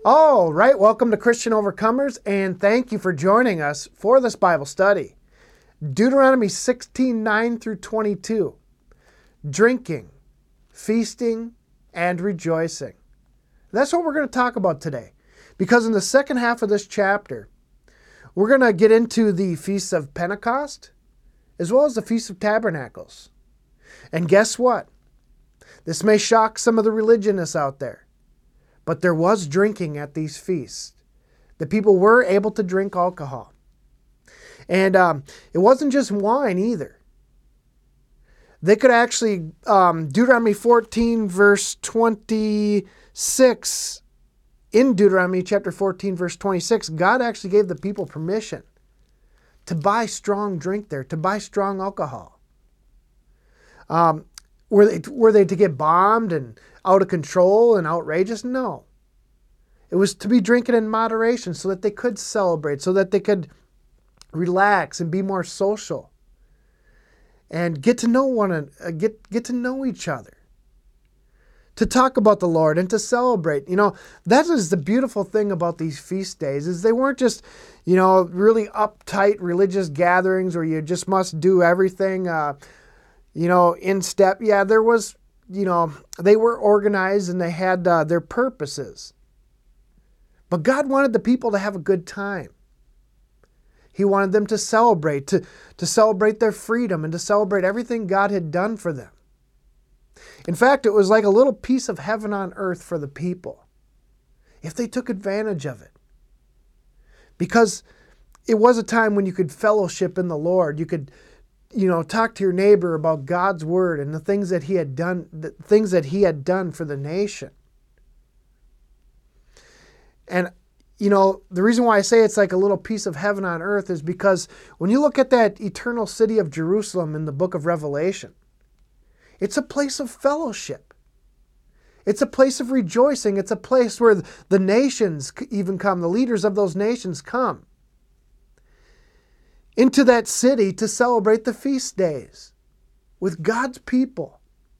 All right, welcome to Christian Overcomers, and thank you for joining us for this Bible study. Deuteronomy 16:9 through 22. Drinking, feasting, and rejoicing. That's what we're going to talk about today, because in the second half of this chapter, we're going to get into the Feast of Pentecost, as well as the Feast of Tabernacles. And guess what? This may shock some of the religionists out there, but there was drinking at these feasts. The people were able to drink alcohol. And it wasn't just wine either. They could actually, Deuteronomy 14 verse 26, in Deuteronomy chapter 14 verse 26, God actually gave the people permission to buy strong drink there, to buy strong alcohol. Were they to get bombed and out of control and outrageous? No. It was to be drinking in moderation so that they could celebrate, so that they could relax and be more social and get to know get to know each other, to talk about the Lord and to celebrate. You know, that is the beautiful thing about these feast days, is they weren't just, really uptight religious gatherings where you just must do everything, in step. Yeah, there was, they were organized and they had their purposes. But God wanted the people to have a good time. He wanted them to celebrate, to celebrate their freedom and to celebrate everything God had done for them. In fact, it was like a little piece of heaven on earth for the people, if they took advantage of it. Because it was a time when you could fellowship in the Lord. You could, talk to your neighbor about God's word and the things that He had done, for the nation. And the reason why I say it's like a little piece of heaven on earth is because when you look at that eternal city of Jerusalem in the book of Revelation, it's a place of fellowship. It's a place of rejoicing. It's a place where the nations even come, the leaders of those nations come into that city to celebrate the feast days with God's people.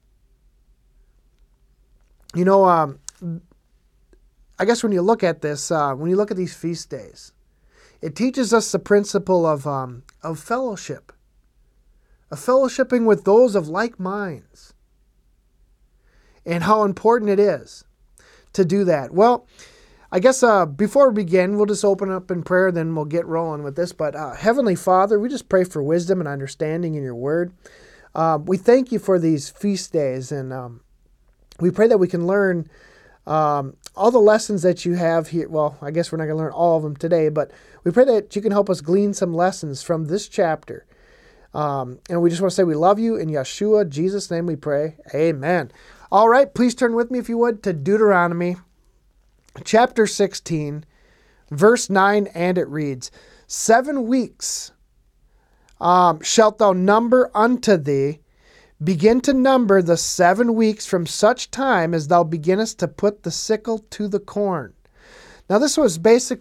I guess when you look at this, when you look at these feast days, it teaches us the principle of fellowship, of fellowshipping with those of like minds, and how important it is to do that. Well, I guess before we begin, we'll just open up in prayer, then we'll get rolling with this. But Heavenly Father, we just pray for wisdom and understanding in your word. We thank you for these feast days, and we pray that we can learn all the lessons that you have here. Well, I guess we're not going to learn all of them today, but we pray that you can help us glean some lessons from this chapter. And we just want to say we love you. In Yeshua, Jesus' name we pray. Amen. All right, please turn with me, if you would, to Deuteronomy chapter 16, verse 9, and it reads, 7 weeks shalt thou number unto thee. Begin to number the 7 weeks from such time as thou beginnest to put the sickle to the corn. Now this would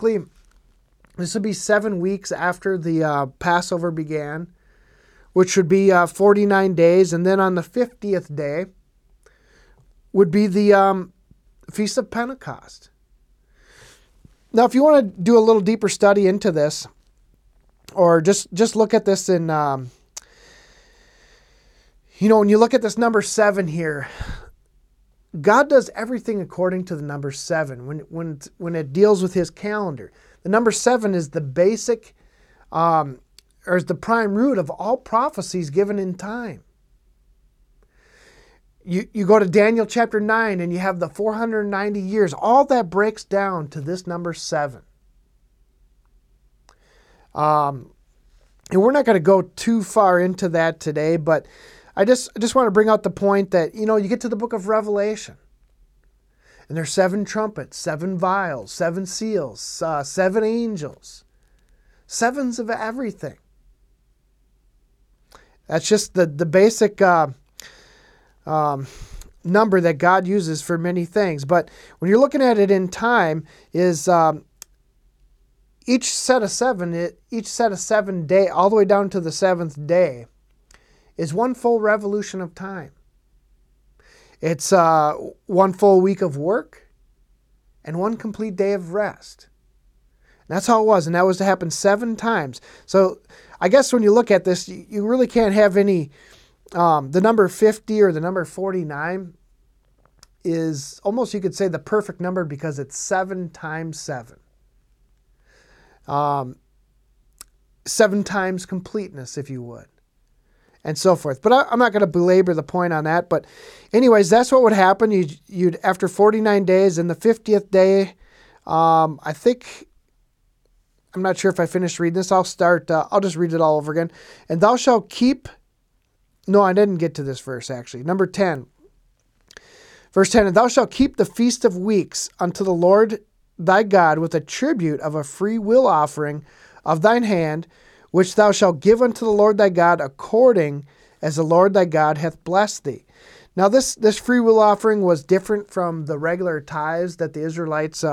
be 7 weeks after the Passover began, which would be 49 days. And then on the 50th day would be the Feast of Pentecost. Now, if you want to do a little deeper study into this, or just look at this in... when you look at this number 7 here, God does everything according to the number 7 when it deals with His calendar. The number 7 is the basic, or is the prime root of all prophecies given in time. You go to Daniel chapter 9 and you have the 490 years. All that breaks down to this number 7. And we're not going to go too far into that today, but I just want to bring out the point that, you get to the book of Revelation, and there's 7 trumpets, 7 vials, 7 seals, 7 angels, 7s of everything. That's just the basic number that God uses for many things. But when you're looking at it in time, is each set of 7 day, all the way down to the 7th day, is one full revolution of time. It's one full week of work. and one complete day of rest. And that's how it was, and that was to happen 7 times. So I guess when you look at this, you really can't have any, the number 50 or the number 49 is almost, you could say, the perfect number because it's 7 times 7. 7 times completeness, if you would, and so forth. But I'm not going to belabor the point on that. But anyways, that's what would happen. You'd after 49 days, and the 50th day, I think, I'm not sure if I finished reading this. I'll just read it all over again. And thou shalt keep, no, I didn't get to this verse actually. Number 10. Verse 10, and thou shalt keep the feast of weeks unto the Lord thy God with a tribute of a free will offering of thine hand, which thou shalt give unto the Lord thy God according as the Lord thy God hath blessed thee. Now this free will offering was different from the regular tithes that the Israelites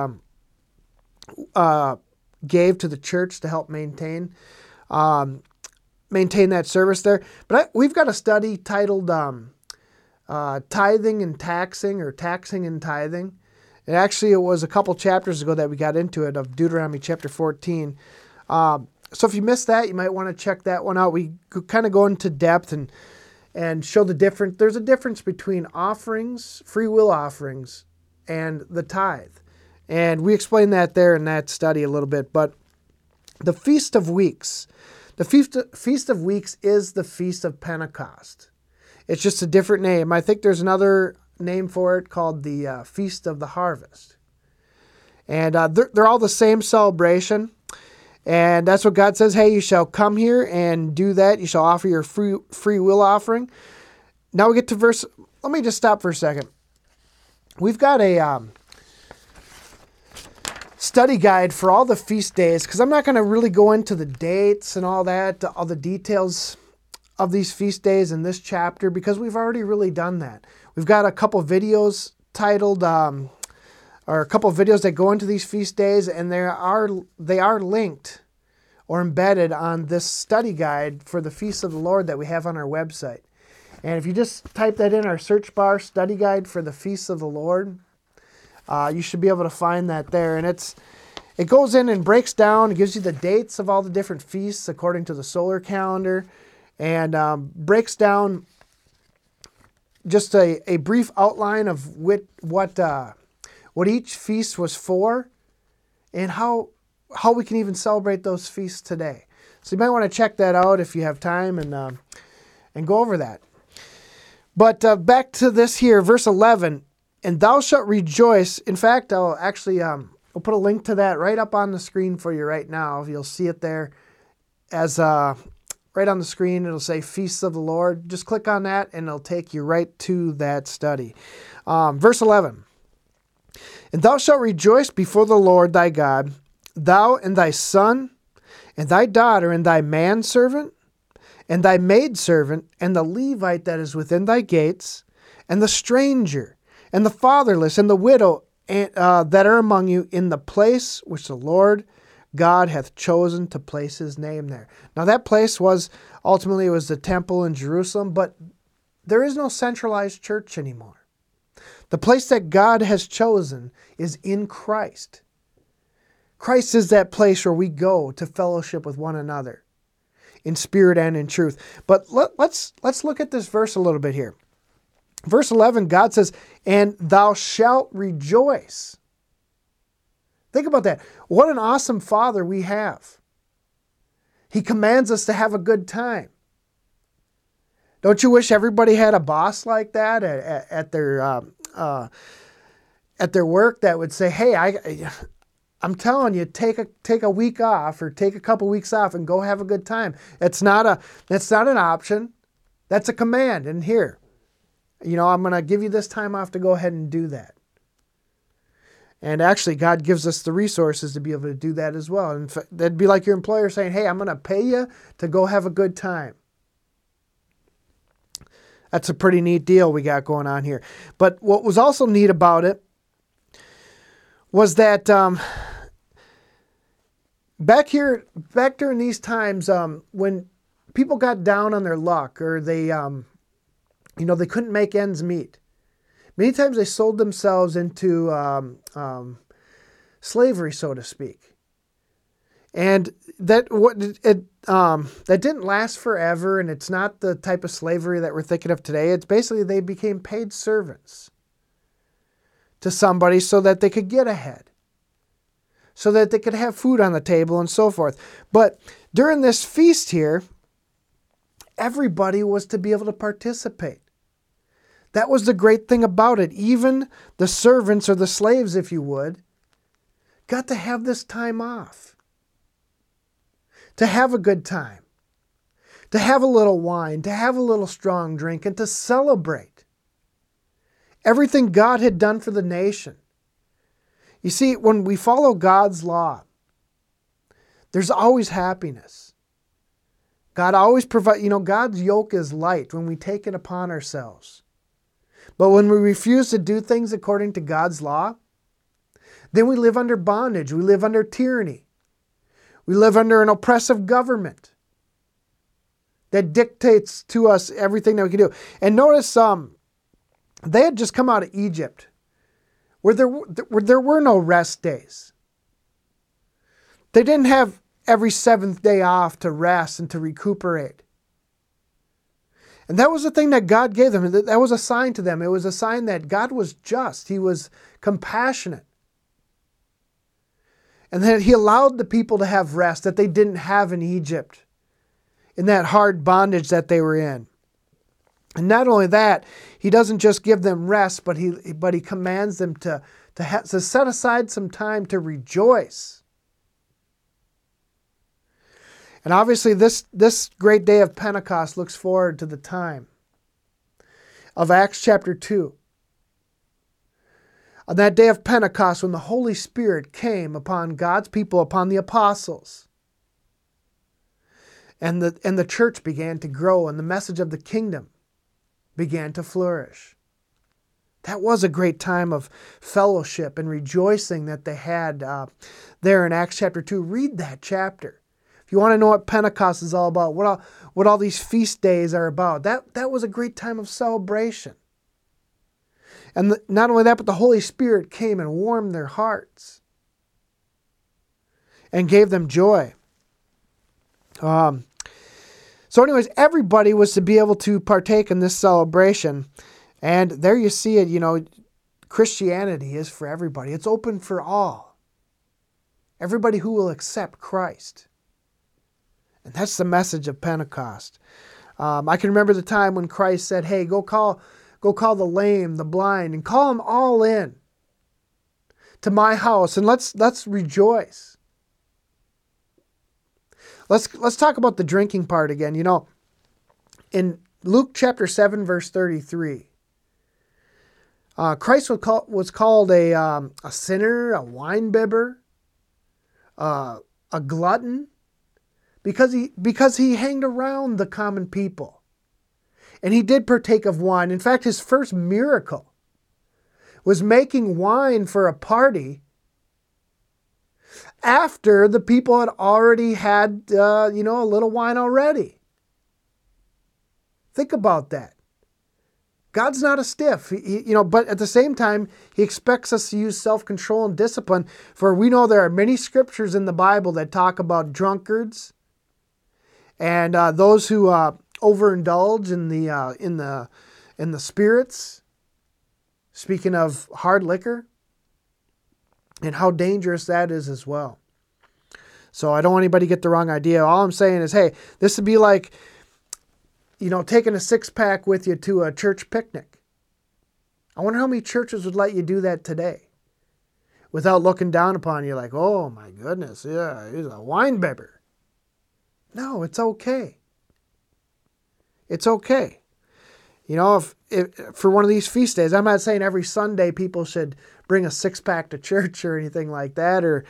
gave to the church to help maintain that service there. But we've got a study titled Tithing and Taxing, or Taxing and Tithing. And actually, it was a couple chapters ago that we got into it, of Deuteronomy chapter 14. So if you missed that, you might want to check that one out. We kind of go into depth and show the difference. There's a difference between offerings, free will offerings, and the tithe. And we explain that there in that study a little bit. But the Feast of Weeks, the Feast of Weeks is the Feast of Pentecost. It's just a different name. I think there's another name for it called the Feast of the Harvest. And they're all the same celebration. And that's what God says, hey, you shall come here and do that. You shall offer your free will offering. Now we get to verse, let me just stop for a second. We've got a study guide for all the feast days, because I'm not going to really go into the dates and all that, all the details of these feast days in this chapter, because we've already really done that. We've got a couple videos titled, or a couple of videos that go into these feast days, and they are linked or embedded on this study guide for the Feast of the Lord that we have on our website. And if you just type that in our search bar, study guide for the Feast of the Lord, you should be able to find that there. And it goes in and breaks down, it gives you the dates of all the different feasts according to the solar calendar, and breaks down just a brief outline of what each feast was for, and how we can even celebrate those feasts today. So you might want to check that out if you have time and go over that. But back to this here, verse 11, and thou shalt rejoice. In fact, I'll actually I'll put a link to that right up on the screen for you right now. You'll see it there as right on the screen. It'll say Feasts of the Lord. Just click on that and it'll take you right to that study. Verse 11. And thou shalt rejoice before the Lord thy God, thou and thy son, and thy daughter, and thy manservant, and thy maidservant, and the Levite that is within thy gates, and the stranger, and the fatherless, and the widow that are among you, in the place which the Lord God hath chosen to place his name there. Now that place was the temple in Jerusalem, but there is no centralized church anymore. The place that God has chosen is in Christ. Christ is that place where we go to fellowship with one another in spirit and in truth. But let's look at this verse a little bit here. Verse 11, God says, and thou shalt rejoice. Think about that. What an awesome Father we have. He commands us to have a good time. Don't you wish everybody had a boss like that at their work that would say, hey, I'm telling you, take a week off, or take a couple weeks off and go have a good time. That's not an option. That's a command. And here, I'm going to give you this time off to go ahead and do that. And actually, God gives us the resources to be able to do that as well. And that'd be like your employer saying, hey, I'm going to pay you to go have a good time. That's a pretty neat deal we got going on here. But what was also neat about it was that back during these times, when people got down on their luck, or they couldn't make ends meet, many times they sold themselves into slavery, so to speak. And that didn't last forever, and it's not the type of slavery that we're thinking of today. It's basically they became paid servants to somebody so that they could get ahead, so that they could have food on the table and so forth. But during this feast here, everybody was to be able to participate. That was the great thing about it. Even the servants, or the slaves, if you would, got to have this time off, to have a good time, to have a little wine, to have a little strong drink, and to celebrate everything God had done for the nation. You see, when we follow God's law, there's always happiness. God always provides, God's yoke is light when we take it upon ourselves. But when we refuse to do things according to God's law, then we live under bondage. We live under tyranny. We live under an oppressive government that dictates to us everything that we can do. And notice they had just come out of Egypt, where there were no rest days. They didn't have every seventh day off to rest and to recuperate. And that was the thing that God gave them. That was a sign to them. It was a sign that God was just. He was compassionate. And that He allowed the people to have rest that they didn't have in Egypt, in that hard bondage that they were in. And not only that, He doesn't just give them rest, but He commands them to set aside some time to rejoice. And obviously this great day of Pentecost looks forward to the time of Acts chapter 2. On that day of Pentecost, when the Holy Spirit came upon God's people, upon the apostles, and the church began to grow, and the message of the kingdom began to flourish. That was a great time of fellowship and rejoicing that they had there in Acts chapter 2. Read that chapter. If you want to know what Pentecost is all about, what all these feast days are about, that was a great time of celebration. And not only that, but the Holy Spirit came and warmed their hearts and gave them joy. So anyways, everybody was to be able to partake in this celebration. And there you see it, Christianity is for everybody. It's open for all. Everybody who will accept Christ. And that's the message of Pentecost. I can remember the time when Christ said, hey, go call the lame, the blind, and call them all in to my house, and let's rejoice. Let's talk about the drinking part again. In Luke chapter 7, verse 33, Christ was called a sinner, a winebibber, a glutton, because he hanged around the common people. And he did partake of wine. In fact, his first miracle was making wine for a party after the people had already had, a little wine already. Think about that. God's not a stiff, but at the same time, He expects us to use self-control and discipline. For we know there are many scriptures in the Bible that talk about drunkards and those who overindulge in the spirits. Speaking of hard liquor, and how dangerous that is as well. So I don't want anybody to get the wrong idea. All I'm saying is, hey, this would be like, taking a six-pack with you to a church picnic. I wonder how many churches would let you do that today without looking down upon you like, oh my goodness, yeah, he's a winebibber. No, it's okay. It's okay. If for one of these feast days, I'm not saying every Sunday people should bring a six-pack to church or anything like that, or,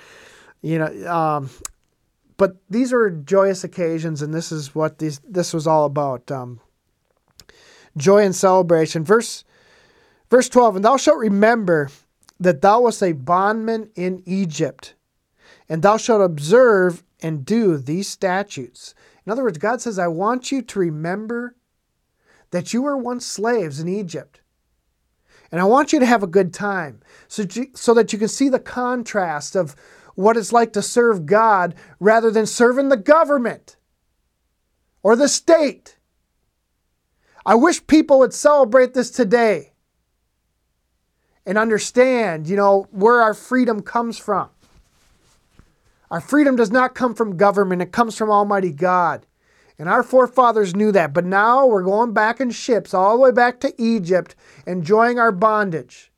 but these are joyous occasions, and this is what this was all about. Joy and celebration. Verse 12, and thou shalt remember that thou wast a bondman in Egypt, and thou shalt observe and do these statutes. In other words, God says, I want you to remember that you were once slaves in Egypt. And I want you to have a good time so that you can see the contrast of what it's like to serve God rather than serving the government or the state. I wish people would celebrate this today and understand, where our freedom comes from. Our freedom does not come from government. It comes from Almighty God. And our forefathers knew that. But now we're going back in ships all the way back to Egypt, enjoying our bondage.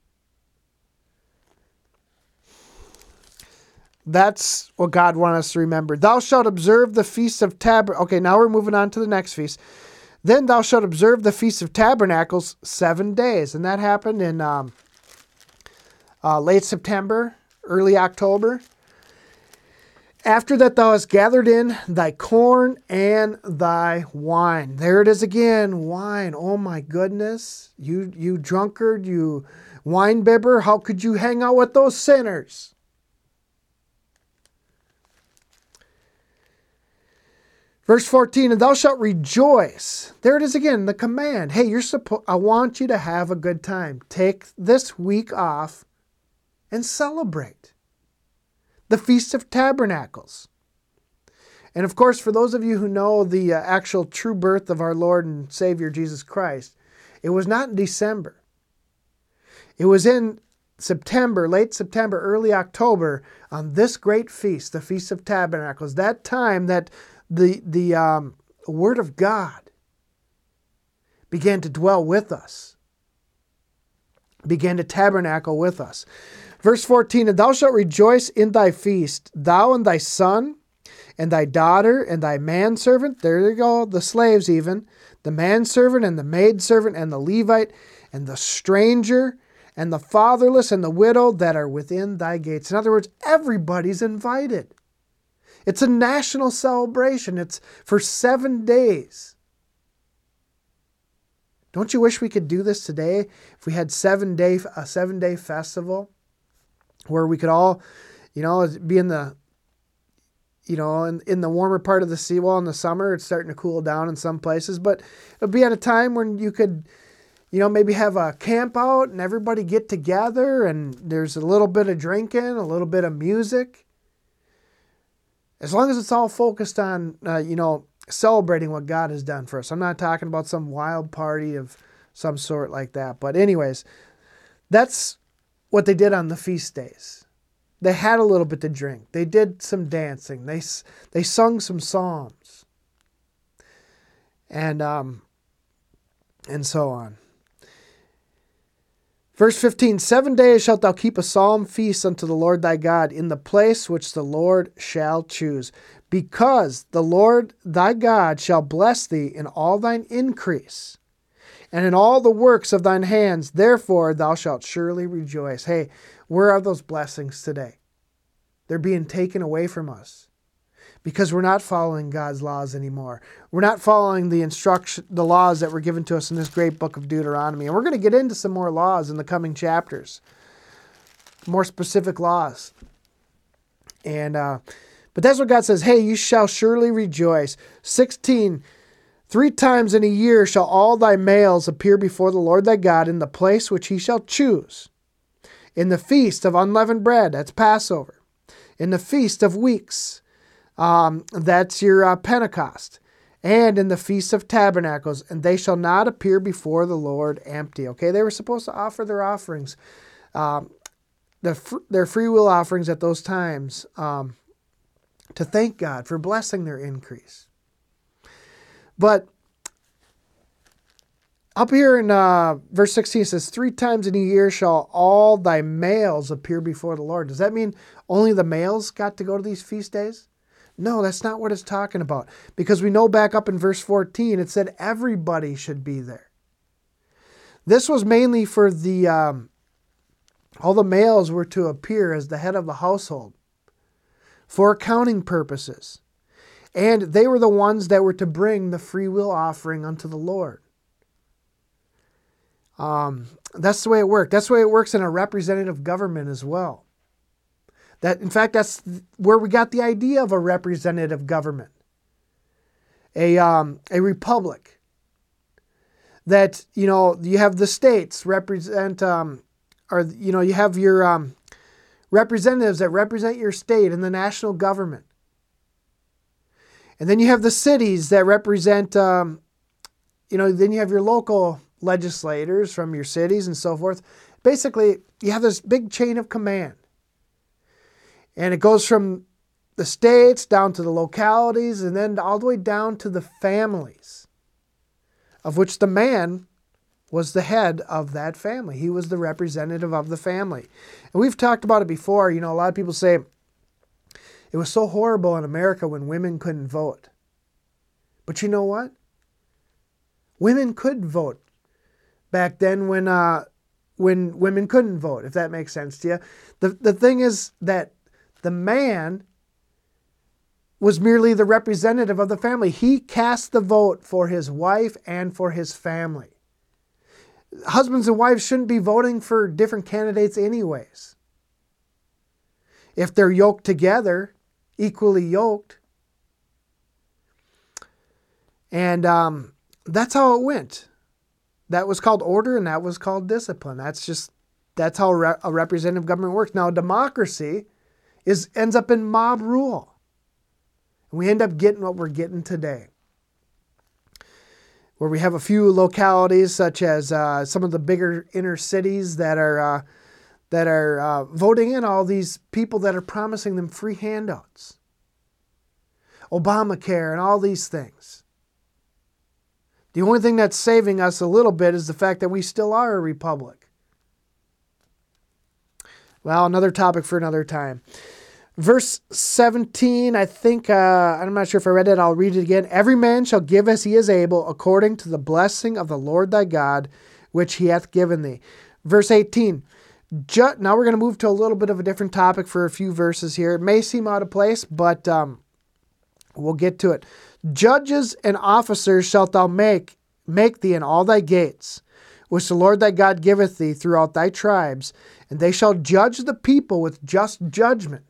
That's what God wants us to remember. Thou shalt observe the Feast of Tabernacles. Okay, now we're moving on to the next feast. Then thou shalt observe the Feast of Tabernacles 7 days. And that happened in late September, early October. After that thou hast gathered in thy corn and thy wine. There it is again, wine. Oh my goodness. You drunkard, you wine bibber, how could you hang out with those sinners? Verse 14, and thou shalt rejoice. There it is again, the command. Hey, I want you to have a good time. Take this week off and celebrate the Feast of Tabernacles. And of course, for those of you who know the actual true birth of our Lord and Savior Jesus Christ, it was not in December. It was in September, late September, early October, on this great feast, the Feast of Tabernacles. That time that the Word of God began to dwell with us, began to tabernacle with us. Verse 14, and thou shalt rejoice in thy feast, thou and thy son, and thy daughter, and thy manservant, there you go, the slaves even, the manservant, and the maidservant, and the Levite, and the stranger, and the fatherless, and the widow that are within thy gates. In other words, everybody's invited. It's a national celebration. It's for 7 days. Don't you wish we could do this today? If we had a 7-day festival where we could all, be in the, in the warmer part of the sea. Well, in the summer, it's starting to cool down in some places, but it'll be at a time when you could, maybe have a camp out and everybody get together and there's a little bit of drinking, a little bit of music. As long as it's all focused on, celebrating what God has done for us. I'm not talking about some wild party of some sort like that. But anyways, that's what they did on the feast days. They had a little bit to drink. They did some dancing. They sung some psalms. And so on. Verse 15, 7 days shalt thou keep a solemn feast unto the Lord thy God in the place which the Lord shall choose, because the Lord thy God shall bless thee in all thine increase, and in all the works of thine hands. Therefore thou shalt surely rejoice. Hey, where are those blessings today? They're being taken away from us because we're not following God's laws anymore. We're not following the laws that were given to us in this great book of Deuteronomy. And we're going to get into some more laws in the coming chapters, more specific laws. And but that's what God says. Hey, you shall surely rejoice. 16, 3 times in a year shall all thy males appear before the Lord thy God in the place which he shall choose. In the feast of unleavened bread, that's Passover. In the feast of weeks, that's your Pentecost. And in the Feast of Tabernacles, and they shall not appear before the Lord empty. Okay, they were supposed to offer their offerings, their free will offerings at those times, to thank God for blessing their increase. But up here in verse 16, it says, 3 times in a year shall all thy males appear before the Lord. Does that mean only the males got to go to these feast days? No, that's not what it's talking about. Because we know back up in verse 14, it said everybody should be there. This was mainly for all the males were to appear as the head of the household for accounting purposes. And they were the ones that were to bring the free will offering unto the Lord. That's the way it worked. That's the way it works in a representative government as well. In fact, that's where we got the idea of a representative government. A republic. that, you have the states represent, you have your representatives that represent your state in the national government. And then you have the cities that represent, then you have your local legislators from your cities and so forth. Basically, you have this big chain of command. And it goes from the states down to the localities and then all the way down to the families, of which the man was the head of that family. He was the representative of the family. And we've talked about it before. A lot of people say it was so horrible in America when women couldn't vote. But you know what? Women could vote back then when women couldn't vote, if that makes sense to you. The thing is that the man was merely the representative of the family. He cast the vote for his wife and for his family. Husbands and wives shouldn't be voting for different candidates anyways. If they're yoked together, equally yoked. And that's how it went. That was called order and that was called discipline. That's how a representative government works. Now, democracy ends up in mob rule. And we end up getting what we're getting today, where we have a few localities, such as some of the bigger inner cities that are voting in all these people that are promising them free handouts, Obamacare, and all these things. The only thing that's saving us a little bit is the fact that we still are a republic. Well, another topic for another time. Verse 17, I think, I'm not sure if I read it, I'll read it again. Every man shall give as he is able, according to the blessing of the Lord thy God, which he hath given thee. Verse 18, now we're going to move to a little bit of a different topic for a few verses here. It may seem out of place, but we'll get to it. Judges and officers shalt thou make thee in all thy gates, which the Lord thy God giveth thee throughout thy tribes, and they shall judge the people with just judgment.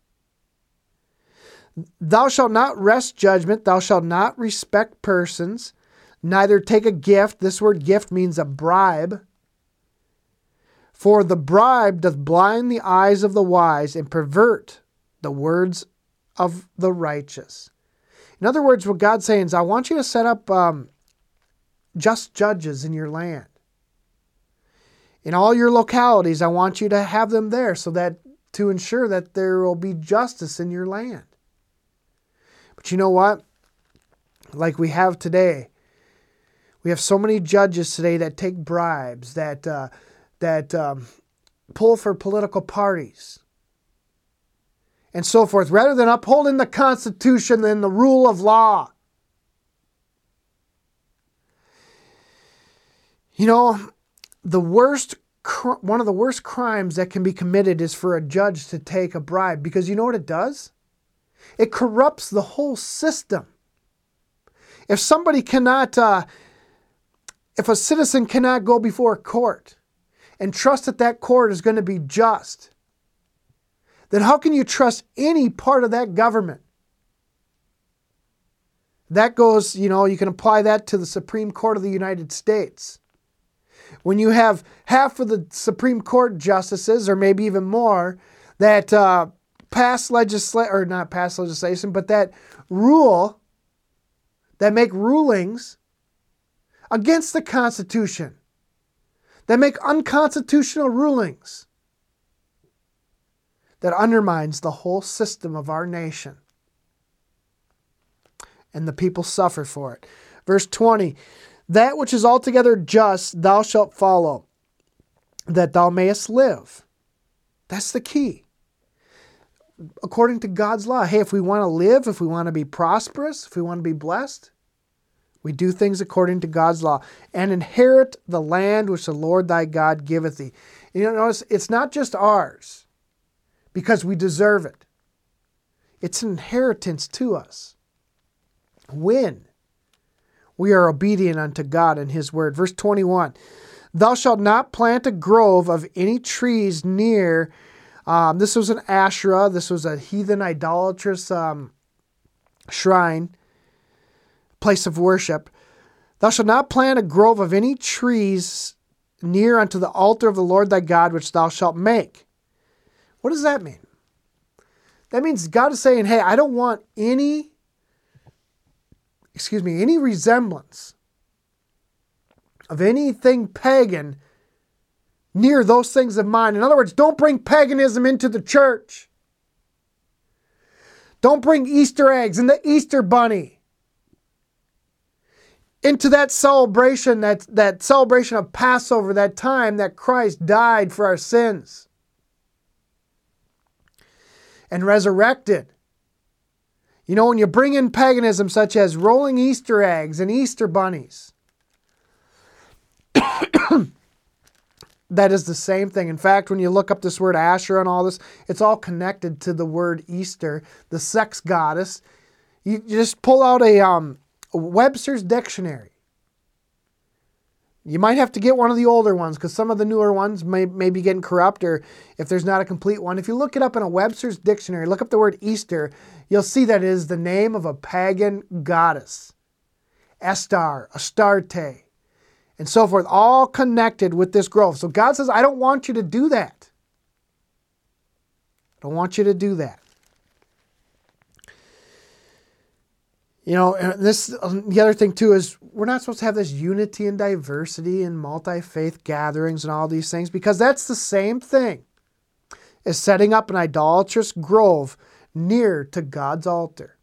Thou shalt not wrest judgment, thou shalt not respect persons, neither take a gift. This word gift means a bribe. For the bribe doth blind the eyes of the wise and pervert the words of the righteous. In other words, what God's saying is, I want you to set up just judges in your land. In all your localities, I want you to have them there to ensure that there will be justice in your land. But you know what? Like we have today, we have so many judges today that take bribes, that pull for political parties, and so forth, rather than upholding the Constitution and the rule of law. One of the worst crimes that can be committed is for a judge to take a bribe, because you know what it does? It corrupts the whole system. If a citizen cannot go before a court and trust that court is going to be just, then how can you trust any part of that government? That goes, you can apply that to the Supreme Court of the United States. When you have half of the Supreme Court justices, or maybe even more, that not pass legislation, but that make rulings against the Constitution, that make unconstitutional rulings, that undermines the whole system of our nation. And the people suffer for it. Verse 20, that which is altogether just thou shalt follow, that thou mayest live. That's the key. According to God's law. Hey, if we want to live, if we want to be prosperous, if we want to be blessed, we do things according to God's law. And inherit the land which the Lord thy God giveth thee. Notice, it's not just ours because we deserve it. It's an inheritance to us when we are obedient unto God and his word. Verse 21, thou shalt not plant a grove of any trees near. This was an Asherah. This was a heathen idolatrous shrine, place of worship. Thou shalt not plant a grove of any trees near unto the altar of the Lord thy God, which thou shalt make. What does that mean? That means God is saying, hey, I don't want any resemblance of anything pagan near those things of mine. In other words, don't bring paganism into the church. Don't bring Easter eggs and the Easter bunny into that celebration, that celebration of Passover, that time that Christ died for our sins and resurrected. You know, when you bring in paganism such as rolling Easter eggs and Easter bunnies, that is the same thing. In fact, when you look up this word Asherah and all this, it's all connected to the word Easter, the sex goddess. You just pull out a Webster's dictionary. You might have to get one of the older ones because some of the newer ones may be getting corrupt, or if there's not a complete one. If you look it up in a Webster's dictionary, look up the word Easter, you'll see that it is the name of a pagan goddess. Estar, Astarte, and so forth, all connected with this grove. So God says, I don't want you to do that. I don't want you to do that. You know, the other thing too is we're not supposed to have this unity and diversity and multi-faith gatherings and all these things, because that's the same thing as setting up an idolatrous grove near to God's altar.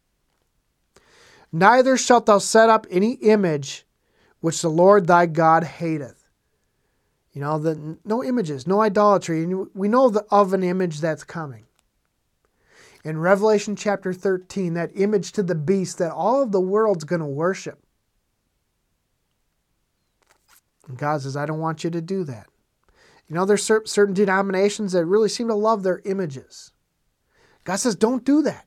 Neither shalt thou set up any image which the Lord thy God hateth. You know, no images, no idolatry. And we know of an image that's coming. In Revelation chapter 13, that image to the beast that all of the world's going to worship. And God says, I don't want you to do that. You know, there's certain denominations that really seem to love their images. God says, don't do that.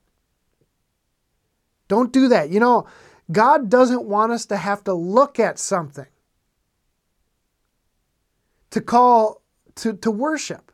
Don't do that. You know, God doesn't want us to have to look at something to worship.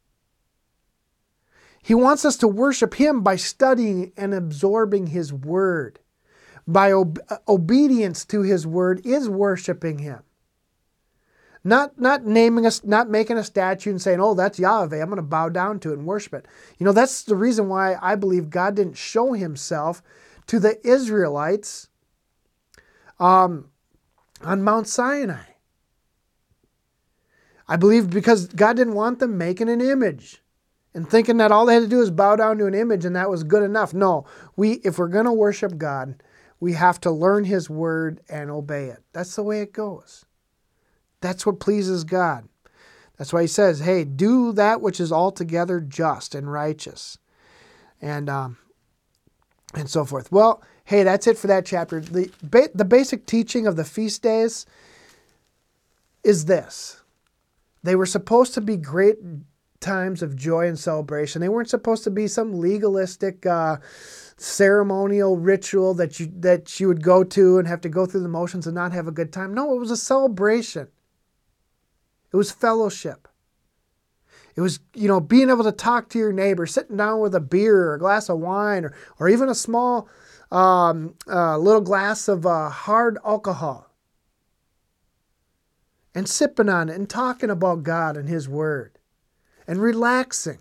He wants us to worship Him by studying and absorbing His Word. By obedience to His Word is worshiping Him. Not making a statue and saying, oh, that's Yahweh, I'm going to bow down to it and worship it. You know, that's the reason why I believe God didn't show Himself to the Israelites on Mount Sinai. I believe because God didn't want them making an image and thinking that all they had to do is bow down to an image and that was good enough. No, if we're going to worship God, we have to learn His Word and obey it. That's the way it goes. That's what pleases God. That's why He says, hey, do that which is altogether just and righteous. And so forth. Well, hey, that's it for that chapter. The basic teaching of the feast days is this. They were supposed to be great times of joy and celebration. They weren't supposed to be some legalistic ceremonial ritual that you would go to and have to go through the motions and not have a good time. No, it was a celebration. It was fellowship. It was, being able to talk to your neighbor, sitting down with a beer or a glass of wine or even a small little glass of hard alcohol and sipping on it and talking about God and His Word and relaxing.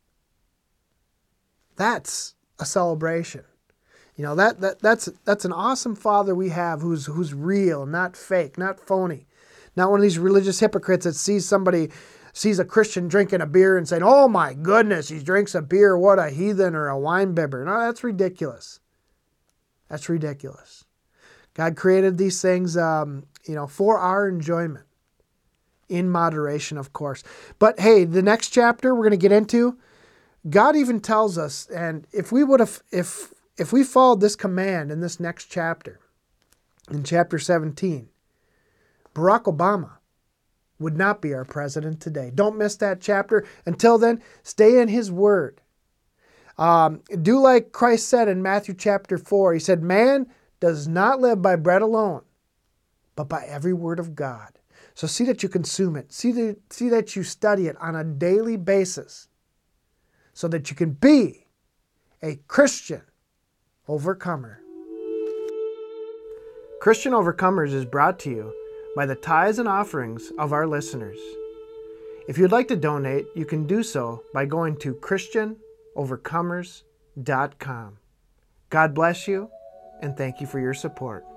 That's a celebration. That's an awesome Father we have who's real, not fake, not phony. Not one of these religious hypocrites that sees a Christian drinking a beer and saying, oh my goodness, he drinks a beer, what a heathen or a wine bibber. No, that's ridiculous. That's ridiculous. God created these things, for our enjoyment. In moderation, of course. But hey, the next chapter we're going to get into, God even tells us, and if we followed this command in this next chapter, in chapter 17, Barack Obama would not be our president today. Don't miss that chapter. Until then, stay in His Word. Do like Christ said in Matthew chapter 4. He said, man does not live by bread alone, but by every word of God. So see that you consume it. See that you study it on a daily basis so that you can be a Christian overcomer. Christian Overcomers is brought to you by the tithes and offerings of our listeners. If you'd like to donate, you can do so by going to ChristianOvercomers.com. God bless you, and thank you for your support.